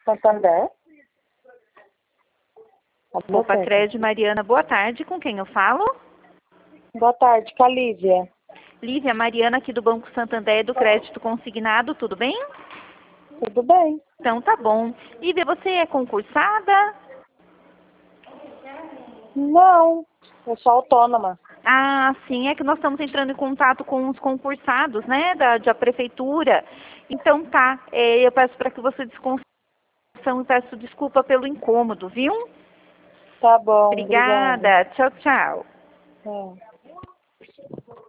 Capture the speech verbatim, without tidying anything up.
Santander. Opa, Crédito Mariana, boa tarde. Com quem eu falo? Boa tarde, com a Lívia. Lívia, Mariana aqui do Banco Santander do Crédito Consignado, tudo bem? Tudo bem. Então tá bom. Lívia, você é concursada? Não, eu sou autônoma. Ah, sim, é que nós estamos entrando em contato com os concursados, né, da, da prefeitura. Então tá, é, eu peço para que você desconsideração e peço desculpa pelo incômodo, viu? Tá bom, obrigada. Obrigada, tchau, tchau. É.